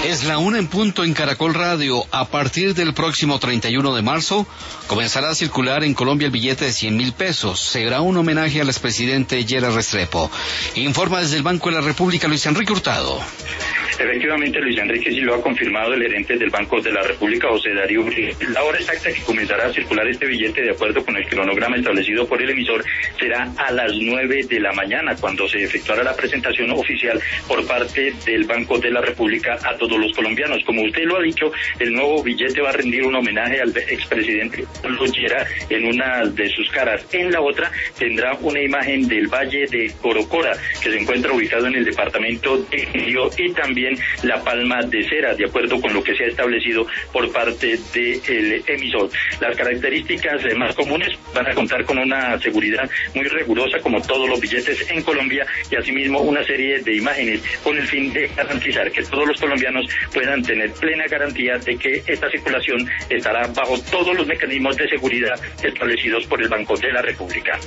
Es la 1 en punto en Caracol Radio. A partir del próximo 31 de marzo, comenzará a circular en Colombia el billete de 100.000 pesos. Será un homenaje al expresidente Gerald Restrepo. Informa desde el Banco de la República Luis Enrique Hurtado. Efectivamente, Luis Enrique sí lo ha confirmado el gerente del Banco de la República, José Darío Uribe. La hora exacta que comenzará a circular este billete, de acuerdo con el cronograma establecido por el emisor, será a las 9 de la mañana, cuando se efectuará la presentación oficial por parte del Banco de la República a todos los colombianos. Como usted lo ha dicho, el nuevo billete va a rendir un homenaje al expresidente Carlos Lleras en una de sus caras. En la otra tendrá una imagen del Valle de Corocora, que se encuentra ubicado en el departamento de Quindío, y también la palma de cera, de acuerdo con lo que se ha establecido por parte del emisor. Las características más comunes van a contar con una seguridad muy rigurosa, como todos los billetes en Colombia, y asimismo una serie de imágenes con el fin de garantizar que todos los colombianos puedan tener plena garantía de que esta circulación estará bajo todos los mecanismos de seguridad establecidos por el Banco de la República.